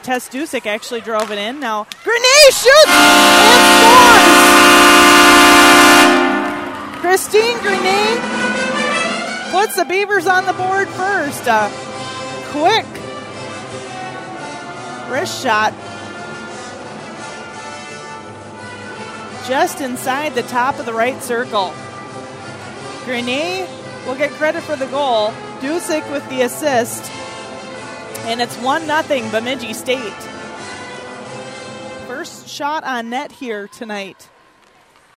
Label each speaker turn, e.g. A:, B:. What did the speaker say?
A: Tess Dusick actually drove it in. Now Grenay shoots and scores! Christine Grenay puts the Beavers on the board first. Quick wrist shot just inside the top of the right circle. Grenay will get credit for the goal. Dusick with the assist. And it's 1-0 Bemidji State. First shot on net here tonight.